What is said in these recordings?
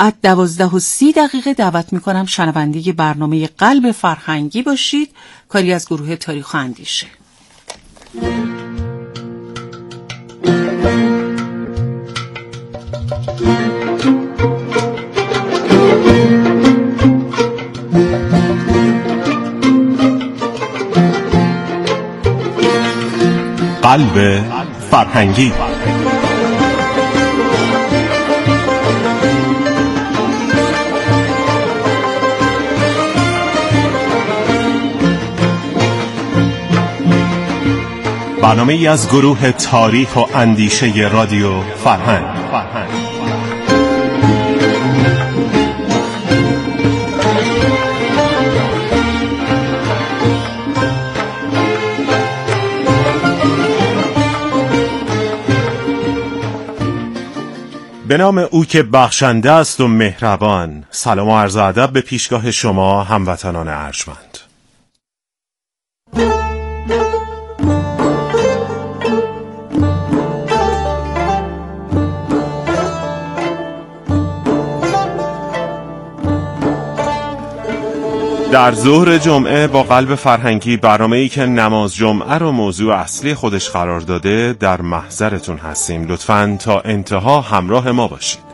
ساعت 12:30 دعوت میکنم شنونده برنامه قلب فرهنگی باشید، کاری از گروه تاریخ و اندیشه. قلب فرهنگی. برنامه ای از گروه تاریخ و اندیشه رادیو فرهنگ. به نام او که بخشنده است و مهربان. سلام و عرض ادب به پیشگاه شما هموطنان ارجمند. در ظهر جمعه با قلب فرهنگی، برنامه‌ای که نماز جمعه رو موضوع اصلی خودش قرار داده، در محضرتون هستیم. لطفاً تا انتها همراه ما باشید.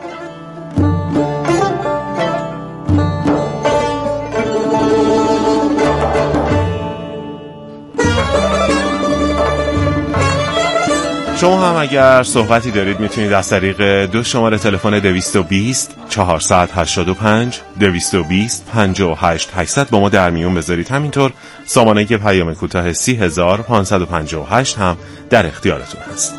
شما هم اگر صحبتی دارید میتونید از طریق 2 شماره تلفن 220 485 220 58 800 با ما در میون بذارید. همینطور سامانه پیام کوتاه 30558 هم در اختیارتون هست.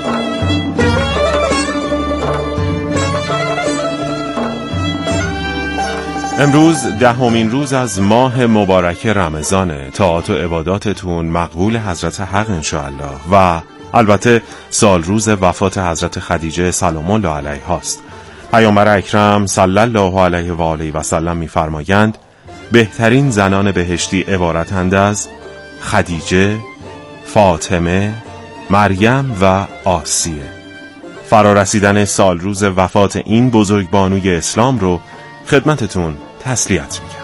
امروز 10مین روز از ماه مبارک رمضانه. طاعات و عباداتتون مقبول حضرت حق انشاءالله و البته سال روز وفات حضرت خدیجه سلام الله علیها است. پیامبر اکرم صلی الله علیه و آله و سلم می‌فرمایند بهترین زنان بهشتی عبارتند از خدیجه، فاطمه، مریم و آسیه. فرارسیدن سال روز وفات این بزرگبانوی اسلام رو خدمتتون تسلیت می‌گم.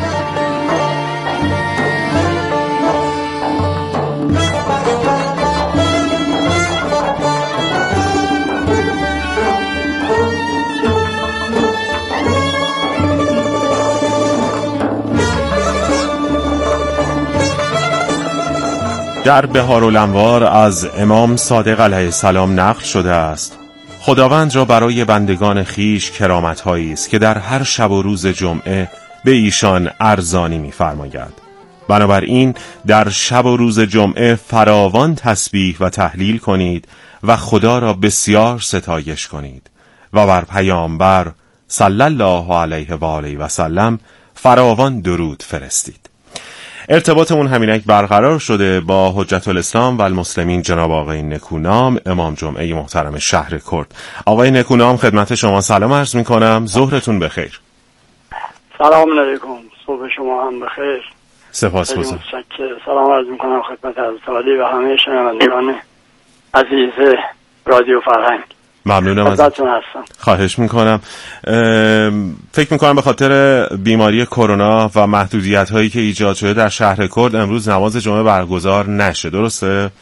در بهارالانوار از امام صادق علیه السلام نقل شده است خداوند را برای بندگان خیش کرامت‌هایی است که در هر شب و روز جمعه به ایشان ارزانی می‌فرماید. بنابراین در شب و روز جمعه فراوان تسبیح و تهلیل کنید و خدا را بسیار ستایش کنید و بر پیامبر صلی الله علیه و آله و سلم فراوان درود فرستید. ارتباطمون همینک برقرار شده با حجت الاسلام و المسلمین جناب آقای نکونام، امام جمعه محترم شهر کرد. آقای نکونام خدمت شما سلام عرض میکنم، ظهرتون بخیر. سلام علیکم، صبح شما هم بخیر. سپاسگزارم. سلام عرض میکنم خدمت حضرت عالی و همه شنوندگان عزیز رادیو فرهنگ. ممنونم ازتون هستم. خواهش میکنم. فکر میکنم به خاطر بیماری کرونا و محدودیت هایی که ایجاد شده در شهر کرد امروز نماز جمعه برگزار نشه، درسته؟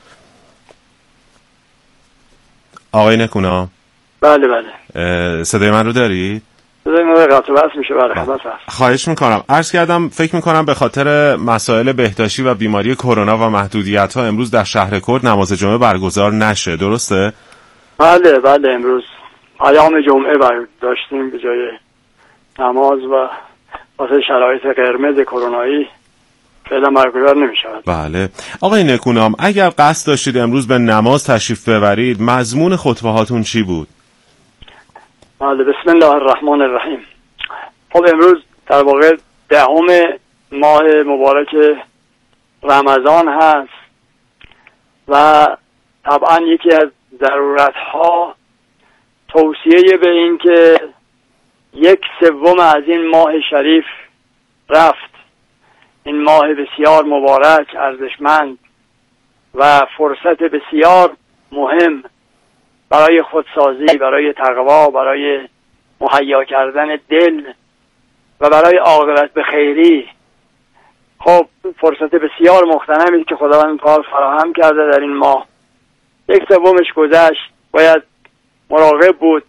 آقای نکونا؟ بله بله. صدای من رو دارید؟ صدای من قطع بس میشه. بله خلاص. خواهش میکنم. عرض کردم فکر میکنم به خاطر مسائل بهداشتی و بیماری کرونا و محدودیت ها امروز در شهر کرد نماز جمعه برگزار نشه، درسته؟ بله بله. امروز پیام جمعه داشتیم به جای نماز و واسه شرایط قرمز کرونایی فعلا برگزار نمی‌شود. بله. آقای نکونام اگر قصد داشتید امروز به نماز تشریف ببرید مضمون خطبه هاتون چی بود؟ بله. بسم الله الرحمن الرحیم. خب امروز در واقع 10 ماه مبارک رمضان هست و طبعا یکی از ضرورت‌ها توصیه به این که 1/3 از این ماه شریف رفت. این ماه بسیار مبارک، ارزشمند و فرصت بسیار مهم برای خودسازی، برای تقوا، برای مهیا کردن دل و برای عاقبت به خیری. خب فرصت بسیار مغتنمی که خداوند کار فراهم کرده در این ماه. 1/3 گذشت، باید مراقب بود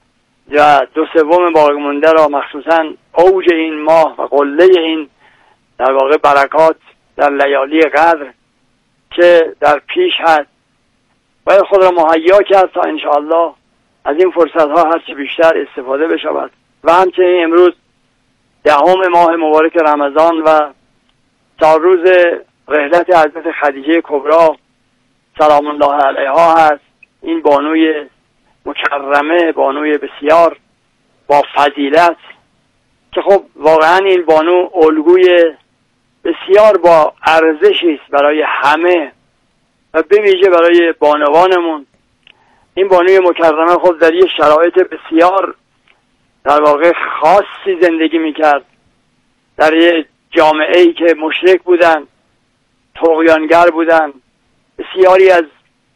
و 2/3 باقی مونده را، مخصوصا اوج این ماه و قله این در واقع برکات در لیالی قدر که در پیش هست، باید خود را مهیا کرد تا انشاءالله از این فرصت ها هرچی بیشتر استفاده بشود. و همچنین امروز 10 ماه مبارک رمضان و سالروز رحلت حضرت خدیجه کبری سلام الله علیها هست. این بانوی مکرمه، بانوی بسیار با فضیلت که خب واقعا این بانو الگوی بسیار با ارزشی است برای همه و به ویژه برای بانوانمون. این بانوی مکرمه خب در یه شرایط بسیار در واقع خاصی زندگی میکرد، در یه جامعه‌ای که مشرک بودن، طغیانگر بودن، بسیاری از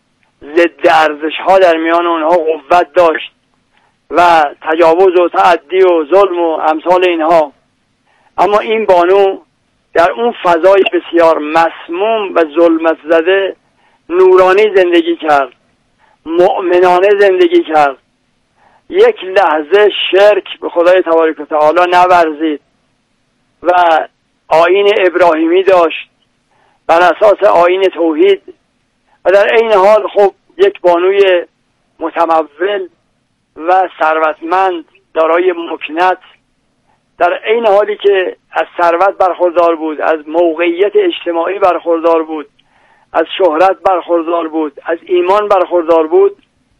ضد ارزش‌ها در میان اونها قوت داشت و تجاوز و تعدی و ظلم و امثال اینها. اما این بانو در اون فضای بسیار مسموم و ظلمت زده نورانی زندگی کرد، مؤمنانه زندگی کرد، یک لحظه شرک به خدای تبارک و تعالی نورزید و آیین ابراهیمی داشت بر اساس آیین توحید و در عین حال خب یک بانوی متمول و ثروتمند دارای مکنت، در عین حالی که از ثروت برخوردار بود، از موقعیت اجتماعی برخوردار بود، از شهرت برخوردار بود، از ایمان برخوردار بود،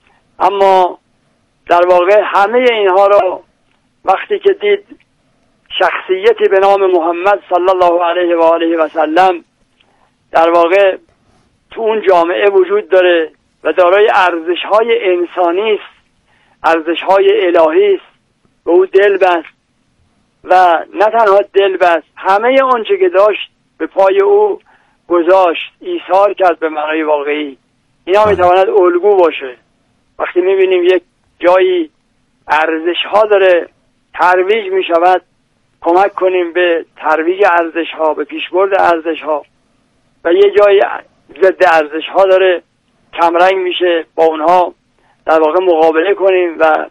اما در واقع همه اینها را وقتی که دید شخصیتی به نام محمد صلی الله علیه و آله و سلم در واقع تو اون جامعه وجود داره و دارای ارزش‌های انسانی است، ارزش‌های الهی است، به او دل بست و نه تنها دل بست، همه آنچه که داشت به پای او گذاشت، ایثار کرد به معنای واقعی. اینا میتواند الگو باشه. وقتی میبینیم یک جایی ارزش‌ها داره ترویج میشود، کمک کنیم به ترویج ارزش‌ها، به پیشبرد ارزش‌ها. و یه جایی ضد ارزش‌ها داره کمرنگ میشه، با اونها در واقع مقابله کنیم و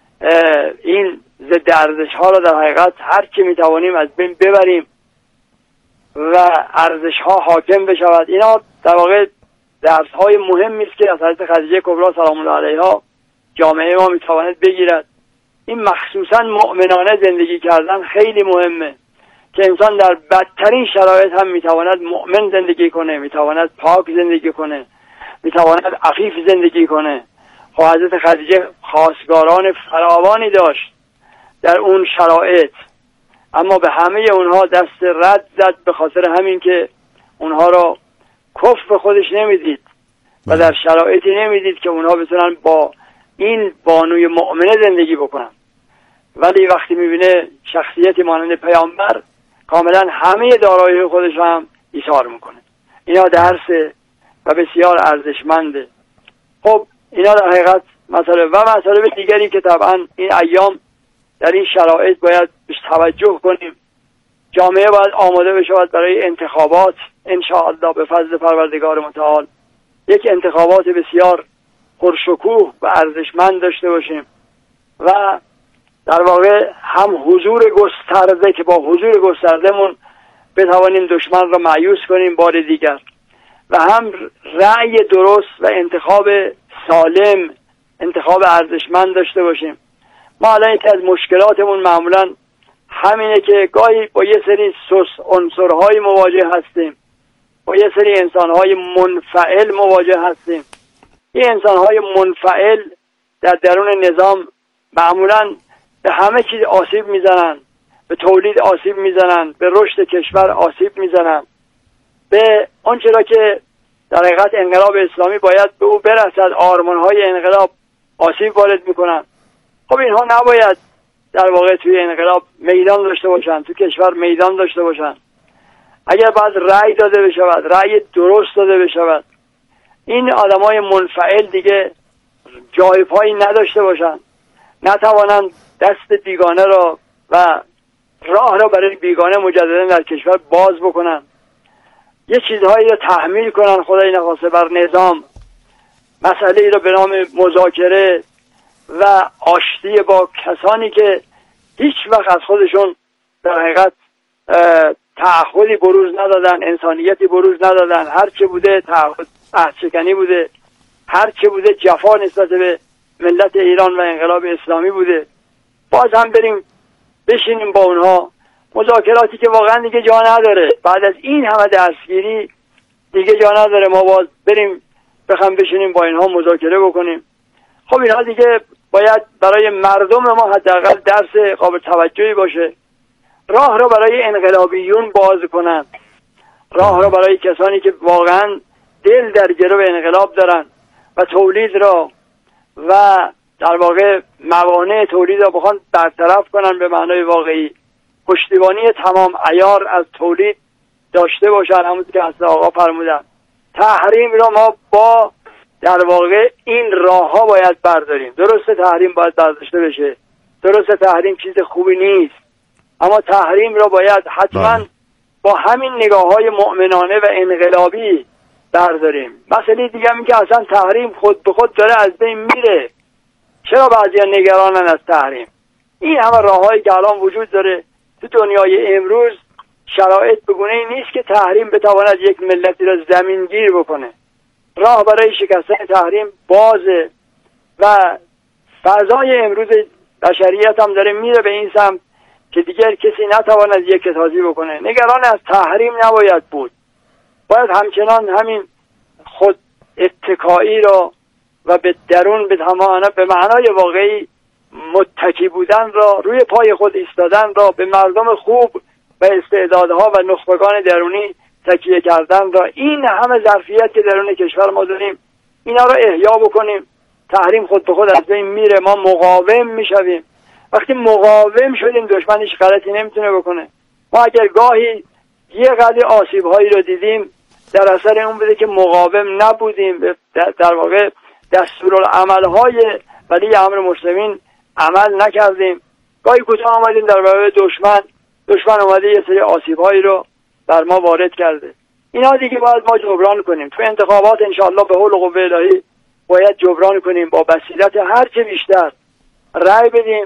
این ضد ارزش‌ها را در حقیقت هر چی میتوانیم از بین ببریم و ارزش‌ها حاکم بشود. اینا در واقع درس‌های مهمی است که از حضرت خدیجه کبری سلام الله علیها جامعه ما میتواند بگیرد. این مخصوصا مؤمنانه زندگی کردن خیلی مهمه که انسان در بدترین شرایط هم میتواند مؤمن زندگی کنه، میتواند پاک زندگی کنه، میتواند عفیف زندگی کنه. خب حضرت خدیجه خواستگاران فراوانی داشت در اون شرایط، اما به همه اونها دست رد زد به خاطر همین که اونها را کفر به خودش نمیدید و در شرایطی نمیدید که اونها بتونن با این بانوی مؤمنه زندگی بکنن. ولی وقتی میبینه شخصیتی مانند پیامبر کاملا همه دارایی خودش هم ایثار میکنه. اینا درس و بسیار ارزشمنده. خب اینا در حقیقت مطالب دیگری که طبعا این ایام در این شرایط باید بهش توجه کنیم. جامعه باید آماده بشود برای انتخابات ان شاء الله به فضل پروردگار متعال. یک انتخابات بسیار پرشکوه و ارزشمند داشته باشیم و در واقع هم حضور گسترده که با حضور گستردهمون بتوانیم دشمن را مایوس کنیم بار دیگر و هم رأی درست و انتخاب سالم، انتخاب ارزشمند داشته باشیم. ما الان یکی از مشکلاتمون معمولا همینه که گاهی با یه سری عنصرهای مواجه هستیم، با یه سری انسانهای منفعل مواجه هستیم. این انسانهای منفعل در درون نظام معمولا به همه چیز آسیب میزنن، به تولید آسیب میزنن، به رشد کشور آسیب میزنن، به آنچه را که در حقیقت انقلاب اسلامی باید به او برسد، آرمانهای انقلاب آسیب وارد میکنن. خب اینها نباید در واقع توی انقلاب میدان داشته باشن، توی کشور میدان داشته باشن. اگر باید رأی داده بشود، رأی درست داده بشود، این آدمای منفعل دیگه جای پایی نداشته باشن، نتوانند دست بیگانه را و راه را برای بیگانه مجددا در کشور باز بکنن، یه چیزهایی را تحمیل کنن خدای نخواسته بر نظام، مسئله ای را به نام مذاکره و آشتی با کسانی که هیچ وقت از خودشون در حقیقت تعهدی بروز ندادن، انسانیتی بروز ندادن، هر چه بوده تعهد عهدشکنی بوده، هر چه بوده جفا نسبت به ملت ایران و انقلاب اسلامی بوده. باز هم بریم بشینیم با اونها مذاکراتی که واقعا دیگه جا نداره، بعد از این همه دستگیری دیگه جا نداره ما باز بریم بخوام بشینیم با اینها مذاکره بکنیم. خب اینها دیگه باید برای مردم ما حداقل درس قابل توجهی باشه. راه را برای انقلابیون باز کنن، راه را برای کسانی که واقعا دل در گرو انقلاب دارن و تولید را و در واقع موانع تولید را بخوان برطرف کنن به معنای واقعی، پشتیبانی تمام عیار از تولید داشته باشن. همونطور که حضرت آقا فرمودن تحریم را ما با در واقع این راه ها باید برداریم. درسته تحریم باید برداشته بشه، درسته تحریم چیز خوبی نیست، اما تحریم را باید حتما با همین نگاه های مؤمنانه و انقلابی برداریم. مسئله دیگه این که اصلا تحریم خود به خود داره از بین میره. چرا بعضیا نگرانن از تحریم؟ این همه راههایی که الان وجود داره تو دنیای امروز، شرایط به گونه‌ای نیست که تحریم بتواند یک ملتی را زمینگیر بکنه. راه برای شکستن تحریم بازه و فضای امروز بشریت هم داره میره به این سمت که دیگر کسی نتواند یک تازی بکنه. نگران از تحریم نباید بود، باید همچنان همین خود اتکایی را و به درون به معنای واقعی متکی بودن را، روی پای خود ایستادن را، به مردم خوب و استعدادها و نخبگان درونی تکیه کردن را، این همه ظرفیت که درون کشور ما داریم اینا را احیا بکنیم. تحریم خود به خود از بین میره، ما مقاوم میشویم. وقتی مقاوم شدیم دشمن هیچ غلطی نمیتونه بکنه. ما اگر گاهی یه قدر آسیب هایی رو دیدیم در اثر اون بوده که مقاوم نبودیم، در واقع دستورالعمل های ولی امر مسلمین عمل نکردیم. گاهی کوتاه آمدیم در برابر دشمن اومده یه سری آسیب هایی رو بر ما وارد کرده. اینا دیگه باید ما جبران کنیم. تو انتخابات انشاءالله به حول و قوه الهی باید جبران کنیم، با بصیرت هر چه بیشتر رأی بدیم،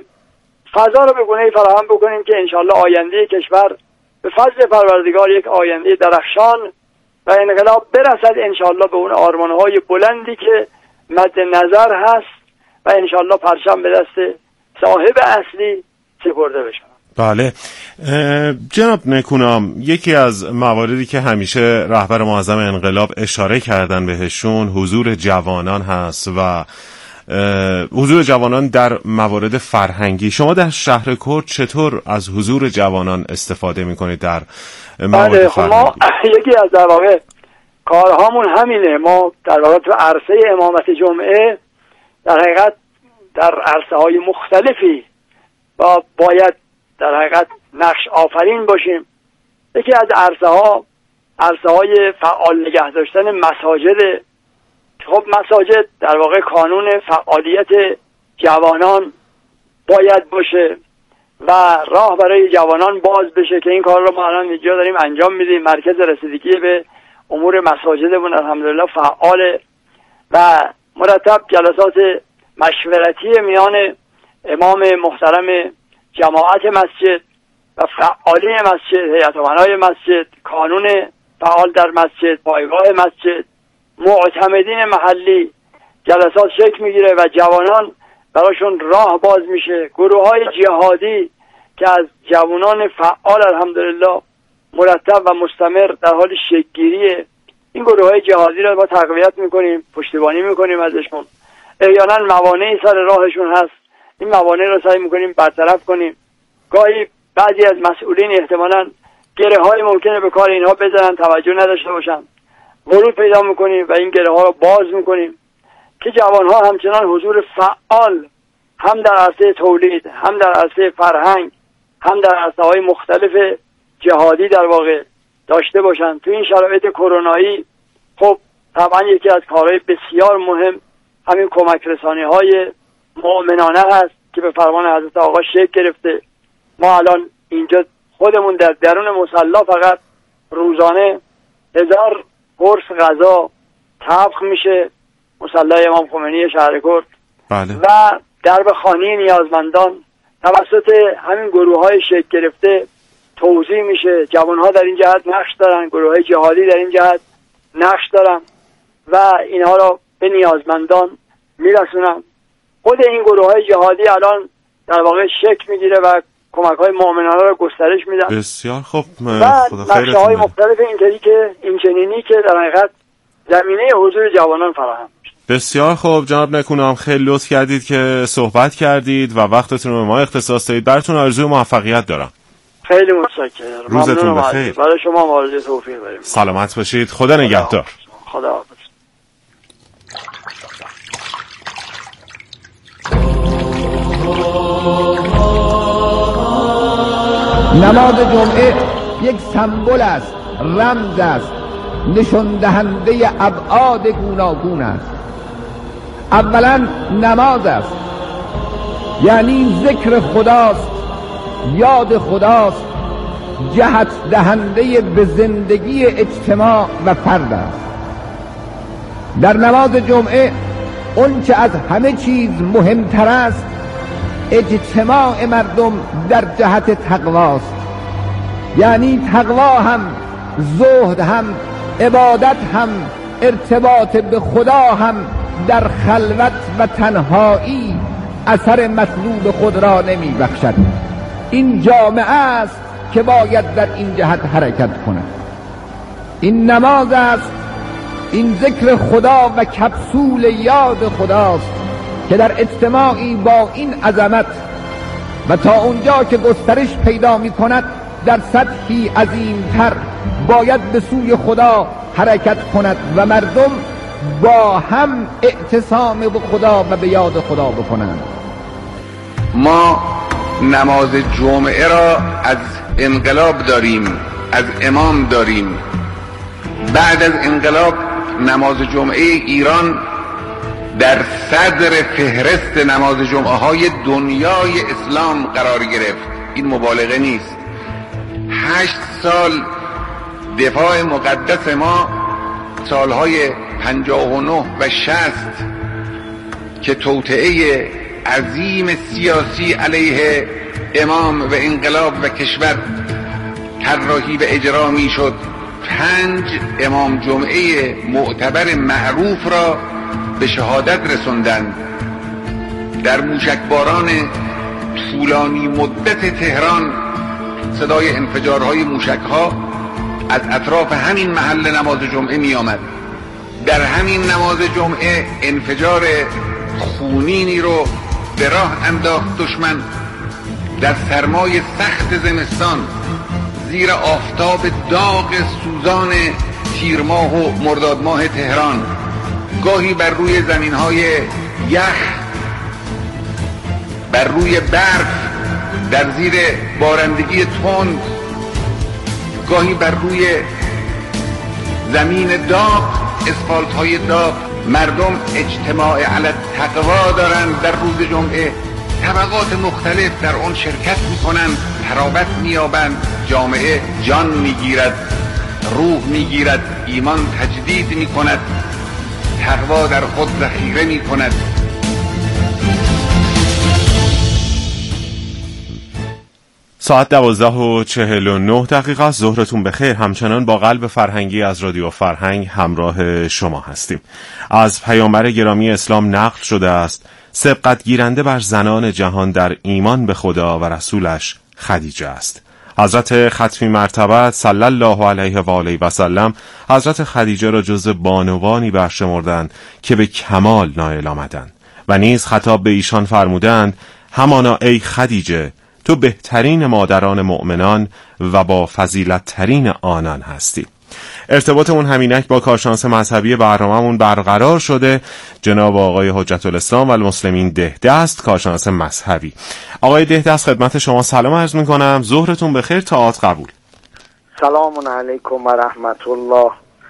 فضا رو به گونه‌ای فراهم بکنیم که انشاءالله آینده کشور به فضل پروردگار یک آینده درخشان و انقلاب برسد انشاءالله به اون آرمان‌های بلندی که مد نظر هست و انشاءالله پرچم به دست صاحب اصلی سپرده بشه. بله جناب نکونام، یکی از مواردی که همیشه رهبر معظم انقلاب اشاره کردن بهشون حضور جوانان هست و حضور جوانان در موارد فرهنگی. شما در شهر کرد چطور از حضور جوانان استفاده میکنید در موارد فرهنگی؟ ما یکی از در واقع کارهامون همینه. ما در واقع تو عرصه امامت جمعه در حقیقت در عرصه های مختلفی باید در حقیقت نقش آفرین باشیم. یکی از عرصه های فعال نگه داشتن مساجد. خب مساجد در واقع کانون فعالیت جوانان باید باشه و راه برای جوانان باز بشه که این کار رو ما الان اینجا داریم انجام میدیم. مرکز رسیدگی به امور مساجدمون الحمدلله فعاله و مرتب جلسات مشورتی میان امام محترم جماعت مسجد و فعالین مسجد، هیئت امنای مسجد، کانون فعال در مسجد، پایگاه مسجد، معتمدین محلی جلسات شکل میگیره و جوانان براشون راه باز میشه. گروه های جهادی که از جوانان فعال الحمدلله مرتب و مستمر در حال شکل‌گیریه، این گروه های جهادی رو ما تقویت میکنیم، پشتیبانی میکنیم ازشون. احیانا موانعی سر راهشون هست، این موانع رو سعی میکنیم برطرف کنیم. گاهی بعضی از مسئولین احتمالاً گره های ممکنه به کار اینها بزنن، توجه نداشته باشن، ورود پیدا میکنیم و این گره ها رو باز میکنیم که جوان ها همچنان حضور فعال هم در عرصه تولید، هم در عرصه فرهنگ، هم در عرصه های مختلف جهادی در واقع داشته باشن. تو این شرایط کرونایی خب طبعا یکی از کارهای بسیار مهم همین کمک رسانی های مؤمنانه هست که به فرمان حضرت آقا شکل گرفته. ما الان اینجا خودمون در درون مصلی فقط روزانه 1000 قرص غذا طبخ میشه، مصلی امام خمینی شهرکرد. بله. و درب خانه نیازمندان توسط همین گروه های شکل گرفته توزیع میشه. جوان ها در این جهت نقش دارن، گروه های جهادی در این جهت نقش دارن و اینها را به نیازمندان میرسونن. خود این گروه های جهادی الان در واقع شکل میگیره و کمک های مؤمنانه را گسترش میدن. بسیار خوب. و نقشه های مختلف اینچنینی که در حقیقت زمینه حضور جوانان فراهم میشه. بسیار خوب جناب نکونام، خیلی لطف کردید که صحبت کردید و وقتتون رو به ما اختصاص دادید. براتون آرزوی موفقیت دارم. خیلی متشکرم. روزتون بخیر. برای شما آرزوی توفیق داریم. سلامت باشید. خدا نگهدار. خدا حافظ. نماز جمعه یک سمبل است، رمز است، نشان دهنده ابعاد گوناگون است. اولا نماز است، یعنی ذکر خداست، یاد خداست، جهت دهنده به زندگی اجتماع و فرد است. در نماز جمعه اون چه از همه چیز مهمتر است اجتماع مردم در جهت تقواست، یعنی تقوا هم، زهد هم، عبادت هم، ارتباط به خدا هم در خلوت و تنهایی اثر مطلوب خود را نمی بخشد. این جامعه است که باید در این جهت حرکت کند. این نماز است، این ذکر خدا و کپسول یاد خداست که در اجتماعی با این عظمت و تا اونجا که گسترش پیدا می کند در سطحی عظیمتر باید به سوی خدا حرکت کند و مردم با هم اعتصام به خدا و به یاد خدا بکنند. ما نماز جمعه را از انقلاب داریم، از امام داریم. بعد از انقلاب نماز جمعه ایران در صدر فهرست نماز جمعه های دنیای اسلام قرار گرفت. این مبالغه نیست. 8 سال دفاع مقدس ما، سالهای 59 و 60 که توطئه عظیم سیاسی علیه امام و انقلاب و کشور طراحی و اجرا می شد، 5 امام جمعه معتبر معروف را به شهادت رسوندند. در موشکباران طولانی مدت تهران صدای انفجارهای موشکها از اطراف همین محل نماز جمعه می آمد. در همین نماز جمعه انفجار خونینی رو به راه انداخت دشمن. در سرمای سخت زمستان زیر آفتاب داغ سوزان تیر ماه و مرداد ماه تهران، گاهی بر روی زمین‌های یخ، بر روی برف، در زیر بارندگی تند، گاهی بر روی زمین داغ، اسفالت‌های داغ، مردم اجتماع علی التقوا دارند. در روز جمعه طبقات مختلف در آن شرکت می‌کنند، تراوت می‌یابند، جامعه جان می‌گیرد، روح می‌گیرد، ایمان تجدید می‌کند، تقوا در خود ذخیره می‌کند. ساعت 12:49 ظهرتون بخیر. همچنان با قلب فرهنگی از رادیو فرهنگ همراه شما هستیم. از پیامبر گرامی اسلام نقل شده است سبقت گیرنده بر زنان جهان در ایمان به خدا و رسولش خدیجه است. حضرت ختمی مرتبت صلی الله علیه و آله و سلم حضرت خدیجه را جز بانوانی برشمردند که به کمال نائل آمدند و نیز خطاب به ایشان فرمودند همانا ای خدیجه تو بهترین مادران مؤمنان و با فضیلت ترین آنان هستی. ارتباطمون همینک با کارشناس مذهبی برنامه‌مون برقرار شده، جناب آقای حجت الاسلام و المسلمین دهدست، کارشناس مذهبی. آقای دهدست خدمت شما سلام عرض می‌کنم. ظهرتون بخیر، طاعات قبول. سلام علیکم و رحمت الله.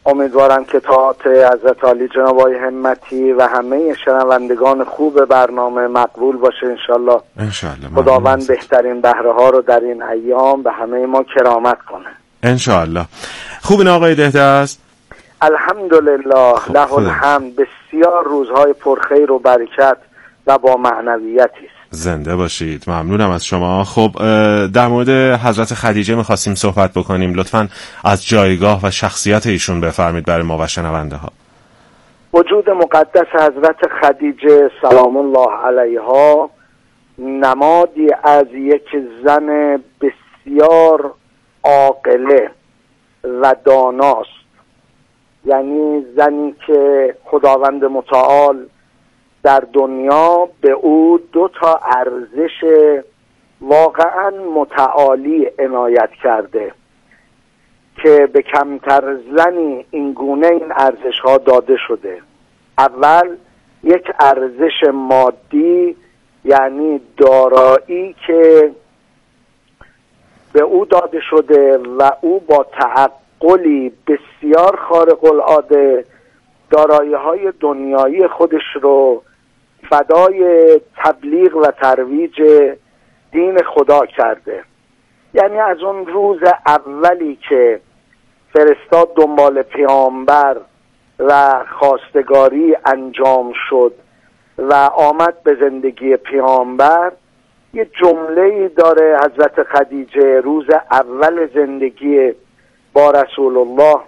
امیدوارم که طاعت حضرت عالی جناب آقای همتی و همه شنوندگان خوب برنامه مقبول باشه انشالله. خداوند بهترین بهره ها رو در این ایام به همه ما کرامت کنه انشالله. خوبین آقای دهدست؟ الحمدلله، له الحمد. بسیار روزهای پرخیر و برکت و با معنویتی است. زنده باشید. ممنونم از شما. خب در مورد حضرت خدیجه می‌خواستیم صحبت بکنیم. لطفاً از جایگاه و شخصیت ایشون بفرمید برای ما و شنونده ها. وجود مقدس حضرت خدیجه سلام الله علیها نمادی از یک زن بسیار عاقله و داناست. یعنی زنی که خداوند متعال در دنیا به او 2 ارزش واقعا متعالی عنایت کرده که به کمتر زنی این گونه این ارزش ها داده شده. اول یک ارزش مادی، یعنی دارایی که به او داده شده و او با تعقلی بسیار خارق العاده دارایی های دنیایی خودش رو فدای تبلیغ و ترویج دین خدا کرده. یعنی از اون روز اولی که فرستاد دنبال پیامبر و خواستگاری انجام شد و آمد به زندگی پیامبر، یه جمله‌ای داره حضرت خدیجه روز اول زندگی با رسول الله،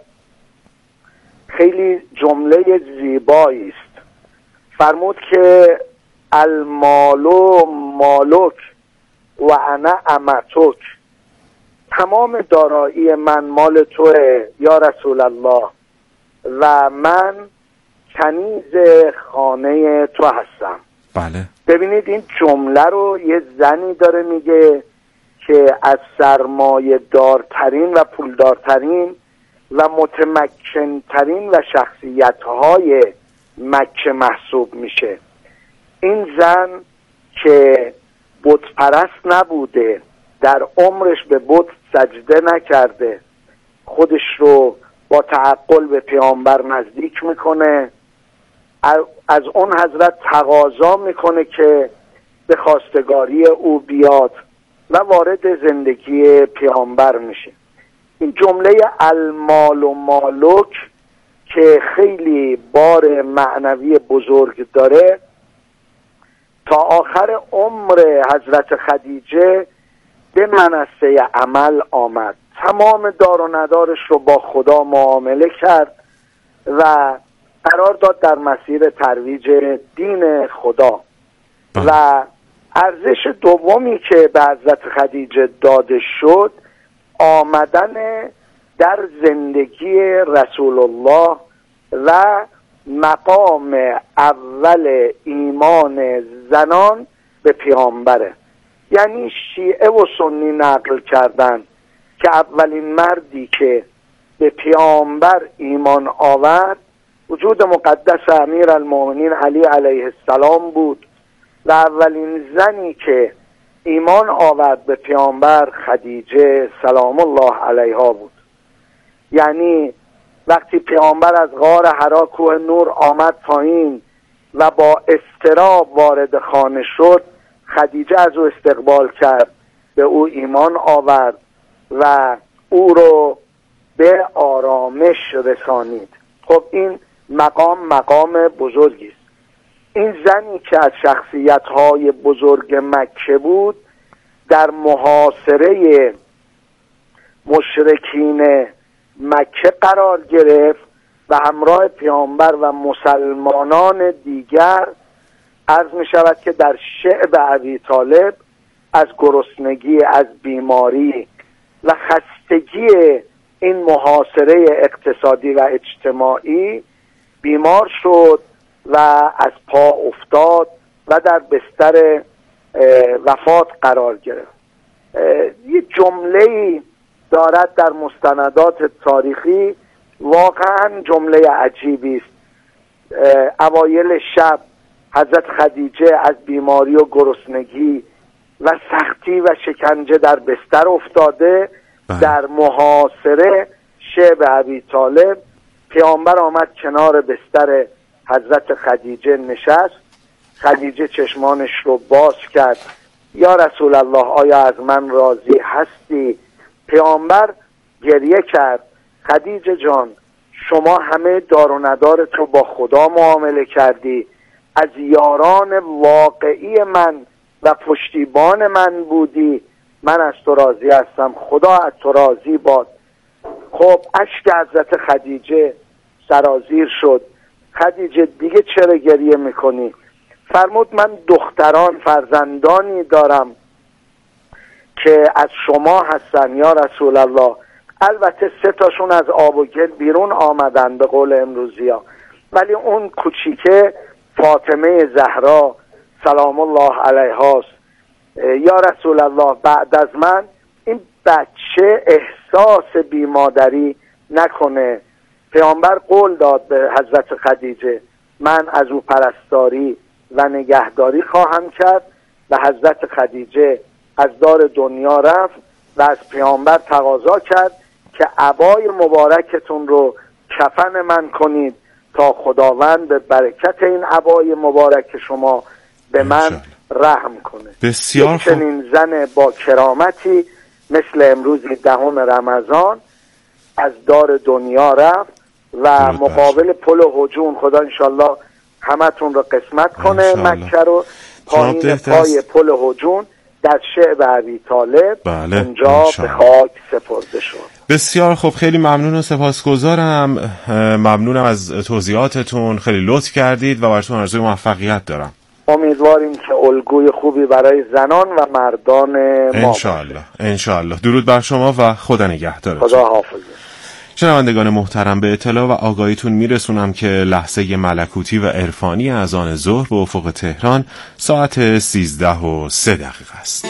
خیلی جمله زیبایی است. فرمود که المالو مالک و انا امتک، تمام دارایی من مال توه یا رسول الله و من کنیز خانه تو هستم. بله. ببینید این جمله رو یه زنی داره میگه که از سرمایه دارترین و پولدارترین و متمکنترین و شخصیت‌های مکه محسوب میشه. این زن که بت پرست نبوده، در عمرش به بت سجده نکرده، خودش رو با تعقل به پیامبر نزدیک میکنه، از اون حضرت تقاضا میکنه که به خواستگاری او بیاد و وارد زندگی پیامبر میشه. این جمله المال و مالک که خیلی بار معنوی بزرگ داره، تا آخر عمر حضرت خدیجه به منصه عمل آمد، تمام دار و ندارش رو با خدا معامله کرد و قرار داد در مسیر ترویج دین خدا. و ارزش دومی که به حضرت خدیجه داده شد آمدن در زندگی رسول الله و مقام اول ایمان زنان به پیامبره. یعنی شیعه و سنی نقل کردن که اولین مردی که به پیامبر ایمان آورد وجود مقدس امیرالمومنین علی علیه السلام بود و اولین زنی که ایمان آورد به پیامبر خدیجه سلام الله علیها بود. یعنی وقتی پیامبر از غار حرا کوه نور آمد پایین و با اضطراب وارد خانه شد، خدیجه از او استقبال کرد، به او ایمان آورد و او رو به آرامش رسانید. خب این مقام بزرگی است. این زنی که از شخصیت‌های بزرگ مکه بود، در محاصره مشرکین مکه قرار گرفت و همراه پیامبر و مسلمانان دیگر عرض می شود که در شعب ابی طالب از گرسنگی، از بیماری و خستگی این محاصره اقتصادی و اجتماعی بیمار شد و از پا افتاد و در بستر وفات قرار گرفت. یه جمله‌ای دارد در مستندات تاریخی، واقعا جمله عجیبی است. اوایل شب حضرت خدیجه از بیماری و گرسنگی و سختی و شکنجه در بستر افتاده، در محاصره شعب ابی طالب پیامبر آمد کنار بستر حضرت خدیجه نشست. خدیجه چشمانش رو باز کرد، یا رسول الله آیا از من راضی هستی؟ پیامبر گریه کرد، خدیجه جان شما همه دار و ندارت رو با خدا معامله کردی، از یاران واقعی من و پشتیبان من بودی، من از تو راضی هستم، خدا از تو راضی باد. خب اشک حضرت خدیجه سرازیر شد. خدیجه دیگه چرا گریه میکنی؟ فرمود من دختران فرزندانی دارم که از شما هستن یا رسول الله. البته 3 تاشون از آب و گل بیرون آمدن به قول امروزی ها، ولی اون کوچیکه فاطمه زهرا سلام الله علیهاست. یا رسول الله بعد از من این بچه احساس بیمادری نکنه. پیامبر قول داد به حضرت خدیجه من از او پرستاری و نگهداری خواهم کرد و حضرت خدیجه از دار دنیا رفت و از پیامبر تقاضا کرد که عبای مبارکتون رو کفن من کنید تا خداوند به برکت این عبای مبارک شما به من رحم کنه. بسیار خوب. چنین زن با کرامتی مثل امروزی 10 رمضان از دار دنیا رفت و مقابل پل هجون خدا انشالله همتون رو قسمت کنه مکه رو پایین پای پل هجون در شعب ابی طالب اونجا به خاک سپرده شد. بسیار خوب، خیلی ممنون و سپاسگزارم. ممنونم از توضیحاتتون، خیلی لطف کردید و براتون آرزوی موفقیت دارم. امیدواریم که الگوی خوبی برای زنان و مردان ما انشاءالله. درود بر شما و خدا نگهدارتون. خدا حافظ. شنوندگان محترم، به اطلاع و آگاهیتون میرسونم که لحظه ملکوتی و عرفانی اذان ظهر به افق تهران ساعت 13:03 است.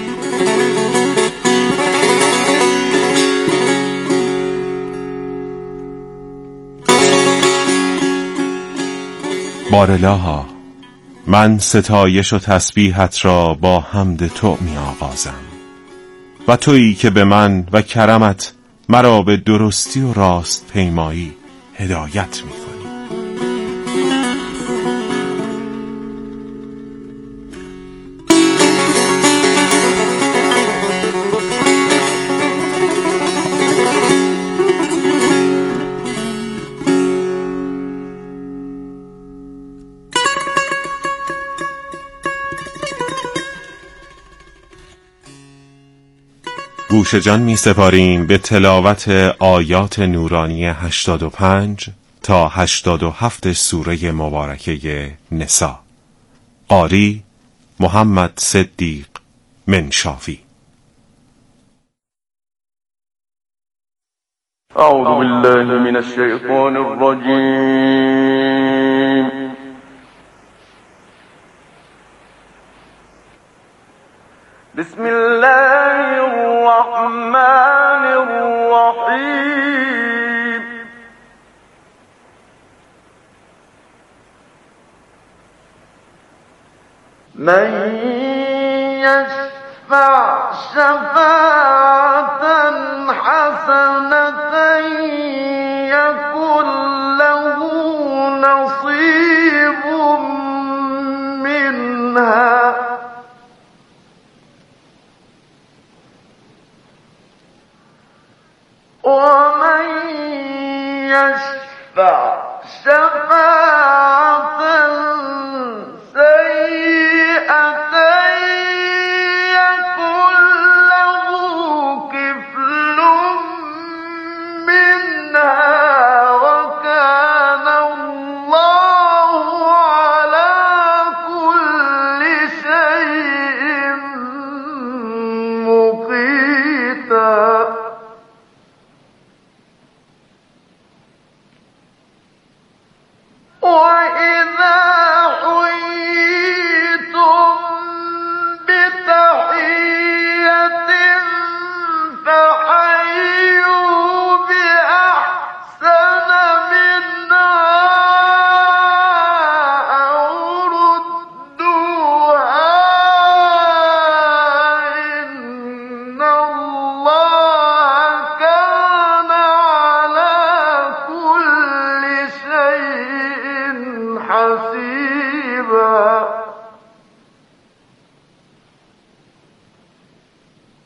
بارالها من ستایش و تسبیحت را با حمد تو می آغازم و تویی که به من و کرمت مرا به درستی و راست پیمایی هدایت می کنی. گوش جان می سپاریم به تلاوت آیات نورانی 85 تا 87 سوره مبارکه نساء. قاری محمد صدیق منشاوی. اعوذ بالله من الشیطان الرجیم. بسم الله الرحمن الرحیم. من یشفع شفاعة حسنة یکن له نصیب منها ومن يشفع شفاعة